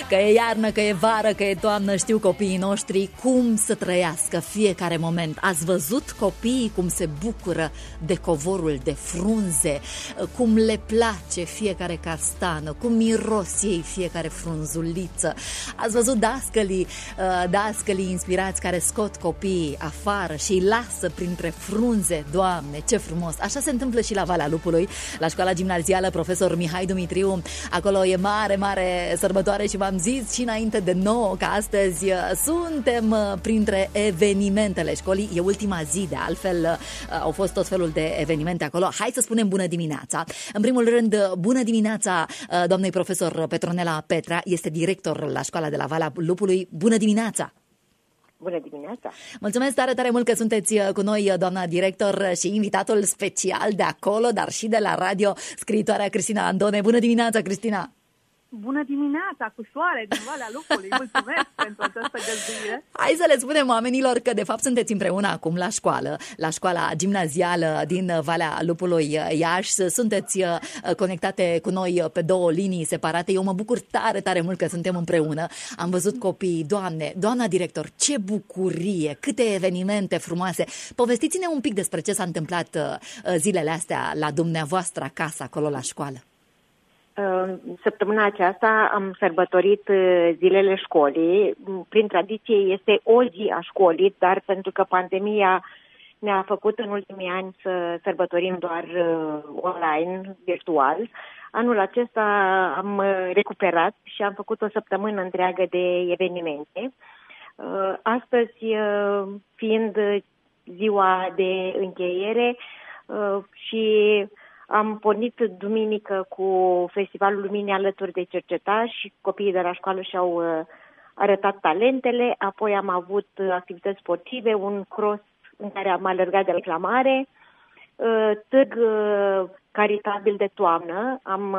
Că e iarnă, că e vară, că e toamnă, știu copiii noștri cum să trăiască fiecare moment. Ați văzut copiii cum se bucură de covorul de frunze, cum le place fiecare castană, cum miros ei fiecare frunzuliță. Ați văzut dascălii inspirați care scot copiii afară și îi lasă printre frunze. Doamne, ce frumos! Așa se întâmplă și la Valea Lupului, la școala gimnazială Profesor Mihai Dumitriu. Acolo e mare sărbătoare și v-am zis și înainte de 9 că astăzi suntem printre evenimentele școlii. E ultima zi, de altfel au fost tot felul de evenimente acolo. Hai să spunem bună dimineața. În primul rând, bună dimineața doamnei profesor Petronela Petra, este director la școala de la Valea Lupului. Bună dimineața! Bună dimineața! Mulțumesc tare mult că sunteți cu noi, doamna director, și invitatul special de acolo, dar și de la radio, scriitoarea Cristina Andone. Bună dimineața, Cristina! Bună dimineața, cu soare din Valea Lupului. Mulțumesc pentru această găzduire. Hai să le spunem oamenilor că de fapt sunteți împreună acum la școală, la școala gimnazială din Valea Lupului Iași. Sunteți conectate cu noi pe 2 linii separate. Eu mă bucur tare mult că suntem împreună. Am văzut copiii. Doamna director, ce bucurie, câte evenimente frumoase. Povestiți-ne un pic despre ce s-a întâmplat zilele astea la dumneavoastră acasă, acolo la școală. Săptămâna aceasta am sărbătorit zilele școlii. Prin tradiție este o zi a școlii, dar pentru că pandemia ne-a făcut în ultimii ani să sărbătorim doar online, virtual, anul acesta am recuperat și am făcut o săptămână întreagă de evenimente. Astăzi, fiind ziua de încheiere și am pornit duminică cu Festivalul Luminii alături de cercetari și copiii de la școală și-au arătat talentele. Apoi am avut activități sportive, un cross în care am alergat de reclamare, târg caritabil de toamnă. Am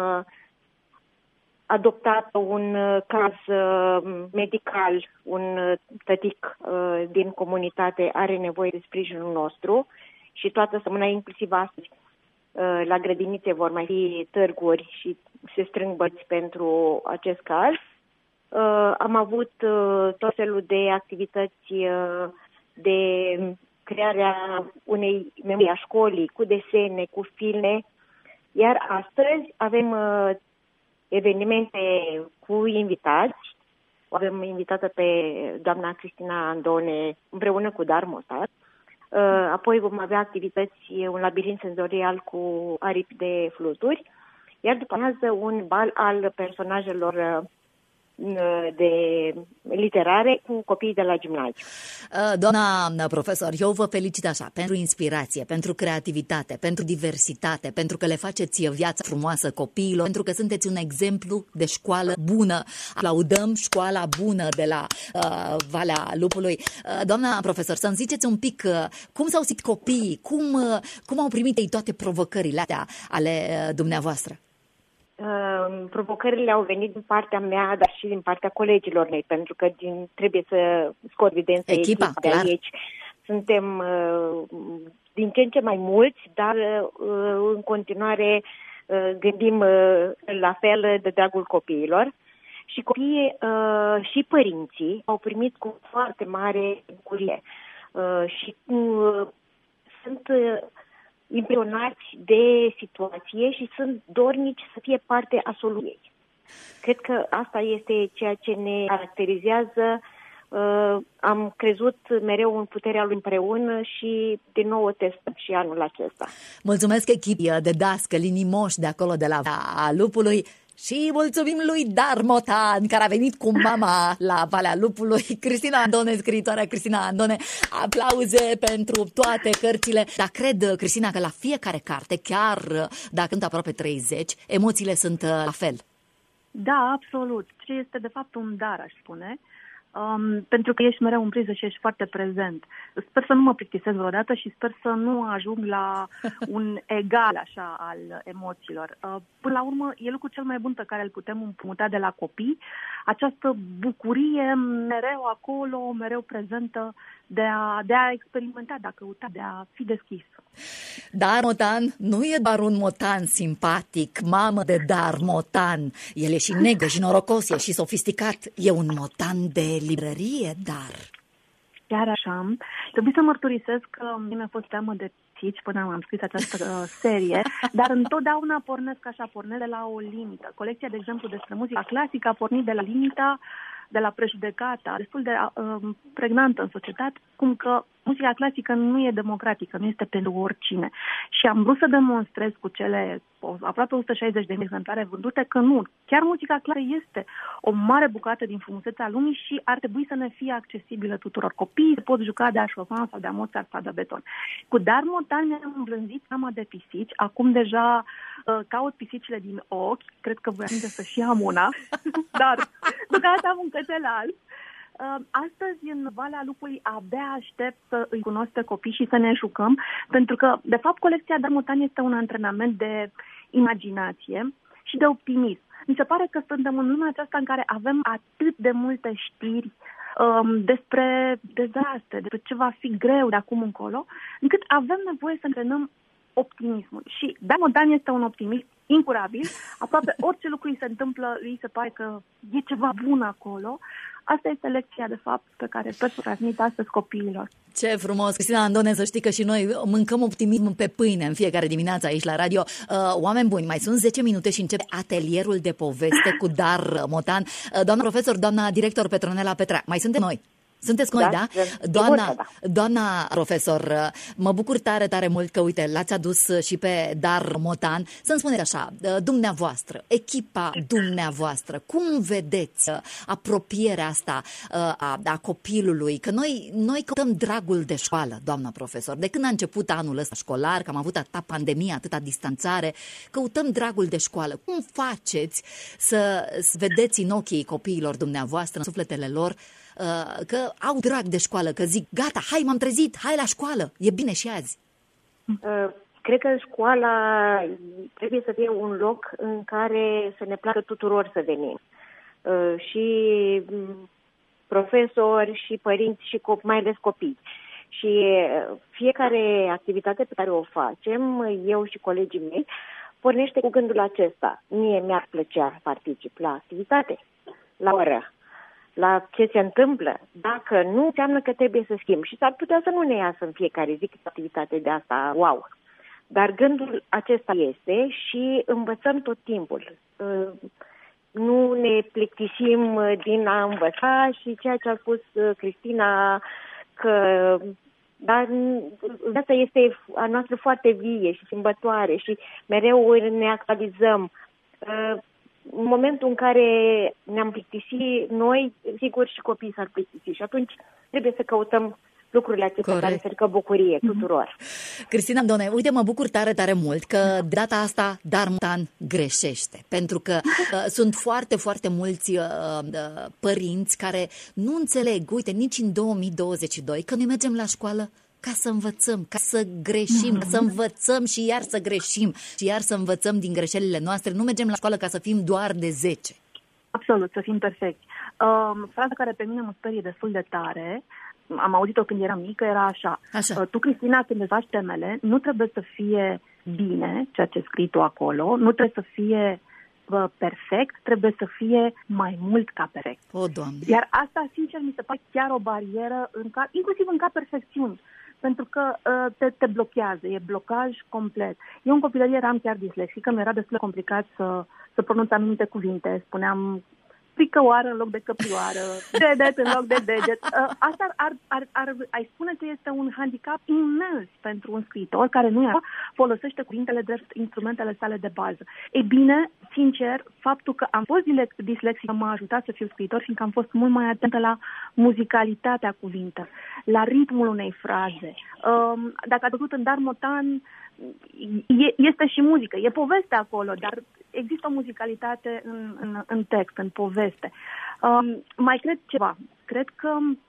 adoptat un caz medical, un tătic din comunitate are nevoie de sprijinul nostru și toată săptămâna, inclusiv astăzi, la grădinițe vor mai fi târguri și se strâng băți pentru acest caz. Am avut tot felul de activități de crearea unei memorii a școlii, cu desene, cu filme. Iar astăzi avem evenimente cu invitați. Avem invitată pe doamna Cristina Andone împreună cu Dar Motar. Apoi vom avea activități, un labirint senzorial cu aripi de fluturi, iar după amiază un bal al personajelor de literare cu copiii de la gimnaziu. Doamna profesor, eu vă felicit așa pentru inspirație, pentru creativitate, pentru diversitate, pentru că le faceți viața frumoasă copiilor, pentru că sunteți un exemplu de școală bună. Aplaudăm școala bună de la Valea Lupului. Doamna profesor, să-mi ziceți un pic cum s-au simțit copiii, cum au primit ei toate provocările astea ale dumneavoastră? Provocările au venit din partea mea, dar și din partea colegilor mei, pentru că trebuie să scot evidență echipa de aici. Suntem din ce în ce mai mulți, dar în continuare gândim la fel de dragul copiilor. Și copiii și părinții au primit cu foarte mare bucurie și sunt impresionați de situație și sunt dornici să fie parte a soluției. Cred că asta este ceea ce ne caracterizează. Am crezut mereu în puterea lui împreună și din nou o testăm și anul acesta. Mulțumesc echipii de dascăli nimoși de acolo de la Lupului. Și mulțumim lui Dar Motan, care a venit cu mama la Valea Lupului. Cristina Andone, scriitoarea Cristina Andone, aplauze pentru toate cărțile. Dar cred, Cristina, că la fiecare carte, chiar dacă sunt aproape 30, emoțiile sunt la fel. Da, absolut. Ce este de fapt un dar, aș spune. Pentru că ești mereu în priză și ești foarte prezent. Sper să nu mă plictisesc vreodată și sper să nu ajung la un egal așa al emoțiilor. Până la urmă, e lucrul cel mai bun pe care îl putem împrumuta de la copii, această bucurie mereu acolo, mereu prezentă de a experimenta, de a căuta, de a fi deschis. Dar Motan nu e doar un motan simpatic, mamă de dar Motan. El e și negru, și norocos, e și sofisticat. E un motan de librărie, dar... Chiar așa. Trebuie să mărturisesc că mi-a fost teamă de pisici până am scris această serie, dar întotdeauna pornesc de la o limită. Colecția, de exemplu, despre muzica clasică a pornit de la limita, de la prejudecata, destul de pregnantă în societate, cum că muzica clasică nu e democratică, nu este pentru oricine. Și am vrut să demonstrez cu cele aproape 160 de exemplare vândute că nu. Chiar muzica clasică este o mare bucată din frumusețea lumii și ar trebui să ne fie accesibilă tuturor. Copiii se pot juca de Chopin sau de Mozart sau de Beethoven. Cu Dar Motan mi-am îmblânzit teama de pisici. Acum deja caut pisicile din ochi. Cred că voi ajunge să și am una. Dar deocamdată am un cățel alb. Astăzi, în Valea Lupului, abia aștept să îi cunosc pe copii și să ne jucăm, pentru că, de fapt, colecția Dar Motan este un antrenament de imaginație și de optimism. Mi se pare că suntem în lumea aceasta în care avem atât de multe știri despre dezastre, despre ce va fi greu de acum încolo, încât avem nevoie să antrenăm optimismul. Și Dar Motan este un optimist incurabil. Aproape orice lucru îi se întâmplă, îi se pare că e ceva bun acolo. Asta este lecția, de fapt, pe care sper să transmit astăzi copiilor. Ce frumos! Cristina Andone, să știi că și noi mâncăm optimism pe pâine în fiecare dimineață aici la radio. Oameni buni, mai sunt 10 minute și începe atelierul de poveste cu Dar Motan. Doamna profesor, doamna director Petronela Petrea, mai suntem noi? Sunteți cu noi, da? Doamna profesor, mă bucur tare, tare mult că, uite, l-ați adus și pe Dar Motan. Să-mi spuneți așa, dumneavoastră, echipa dumneavoastră, cum vedeți apropierea asta a copilului? Că noi căutăm dragul de școală, doamna profesor. De când a început anul ăsta școlar, că am avut atâta pandemie, atâta distanțare, căutăm dragul de școală. Cum faceți să vedeți în ochii copiilor dumneavoastră, în sufletele lor, că au drag de școală, că zic, gata, hai, m-am trezit, hai la școală, e bine și azi? Cred că școala trebuie să fie un loc în care să ne placă tuturor să venim. Și profesori, și părinți, și mai ales copii. Și fiecare activitate pe care o facem, eu și colegii mei, pornește cu gândul acesta. Mie mi-ar plăcea să particip la activitate, la oră, la ce se întâmplă. Dacă nu, înseamnă că trebuie să schimb. Și s-ar putea să nu ne iasă în fiecare zi activitate de asta, wow. Dar gândul acesta este și învățăm tot timpul. Nu ne plictisim din a învăța și ceea ce a spus Cristina, că dar asta este a noastră foarte vie și schimbătoare și mereu ne actualizăm. În momentul în care ne-am plictisit noi, sigur și copiii s-ar plictisi și atunci trebuie să căutăm lucrurile acestea care se bucurie tuturor. Cristina Andone, uite, mă bucur tare, tare mult că data asta Dar Motan greșește, pentru că sunt foarte, foarte mulți părinți care nu înțeleg, uite, nici în 2022, că noi mergem la școală ca să învățăm, ca să greșim, ca să învățăm și iar să greșim și iar să învățăm din greșelile noastre. Nu mergem la școală ca să fim doar de 10. Absolut, să fim perfecti. Fraza care pe mine mă sperie destul de tare, am auzit-o când eram mică, era așa. Tu, Cristina, când îți faci temele, nu trebuie să fie bine ceea ce scrii tu acolo, nu trebuie să fie perfect, trebuie să fie mai mult ca perfect. O, Doamne! Iar asta, sincer, mi se pare chiar o barieră, inclusiv în ca perfecțiuni. Pentru că te blochează, e blocaj complet. Eu în copilărie eram chiar dislexică, mi era destul de complicat să pronunț anumite cuvinte. Spuneam picăoară în loc de căprioară, dedet în loc de deget. Asta ai spune că este un handicap imens pentru un scriitor care nu folosește cuvintele de instrumentele sale de bază. Ei bine, sincer, faptul că am fost dislexică m-a ajutat să fiu scriitor, fiindcă am fost mult mai atentă la muzicalitatea cuvintelor, la ritmul unei fraze. Dacă ați văzut în Dar Motan, este și muzică, e poveste acolo, dar există o muzicalitate în text, în poveste. Mai cred ceva. Cred că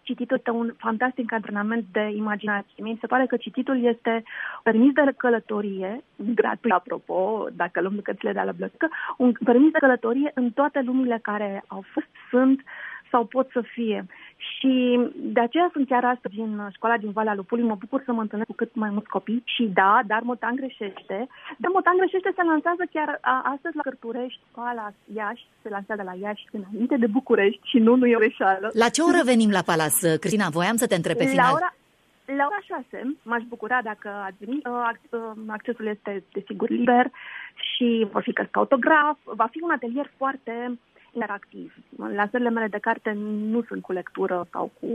cititul este un fantastic antrenament de imaginație. Mi se pare că cititul este permis de călătorie, gratuit, apropo, dacă luăm bucățile de la Blăscă, un permis de călătorie în toate lumile care au fost, sunt sau pot să fie. Și de aceea sunt chiar astăzi în școala din Valea Lupului. Mă bucur să mă întâlnesc cu cât mai mulți copii. Și da, Dar Motan greșește. Dar Motan greșește se lansează chiar astăzi la Cărturești, la Iași, se lansează la Iași înainte de București și nu e o greșeală. La ce oră venim la Palas, Cristina? Voiam să te întreb pe final. La ora 6 m-aș bucura dacă ați veni. Accesul este desigur liber și vor fi cărți autograf. Va fi un atelier foarte interactiv. Lansările mele de carte nu sunt cu lectură sau cu,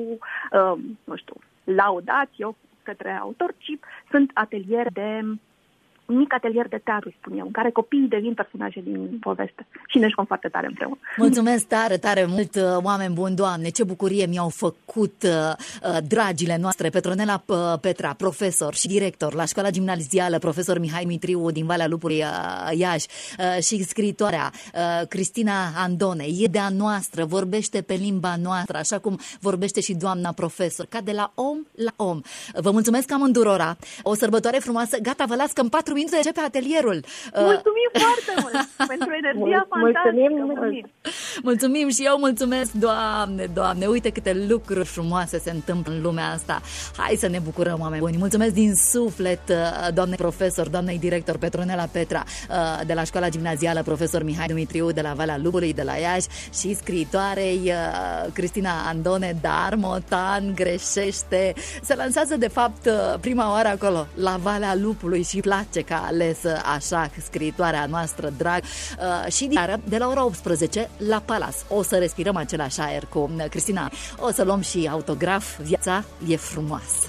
laudație către autor, ci sunt un mic atelier de teatru, spun eu, în care copiii devin personaje din poveste și ne jucăm foarte tare împreună. Mulțumesc tare, tare mult, oameni buni, Doamne, ce bucurie mi-au făcut dragile noastre, Petronela Petra, profesor și director la școala gimnazială, profesor Mihai Mitriu din Valea Lupului, Iași, și scriitoarea Cristina Andone, e de-a noastră, vorbește pe limba noastră, așa cum vorbește și doamna profesor, ca de la om la om. Vă mulțumesc amândurora, o sărbătoare frumoasă, gata, vă las că în 4 minute începe atelierul. Mulțumim foarte mult pentru energia fantastică. Mulțumim și eu mulțumesc, Doamne, uite câte lucruri frumoase se întâmplă în lumea asta. Hai să ne bucurăm, oameni buni. Mulțumesc din suflet, doamnei profesor, doamnei director Petronela Petra de la școala gimnazială, profesor Mihai Dumitriu de la Valea Lupului, de la Iași, și scriitoarei Cristina Andone, Dar Motan greșește. Se lansează de fapt prima oară acolo, la Valea Lupului, și place că a ales așa scriitoarea noastră drag. Și de la ora 18 la Palas. O să respirăm același aer cu Cristina. O să luăm și autograf. Viața e frumoasă.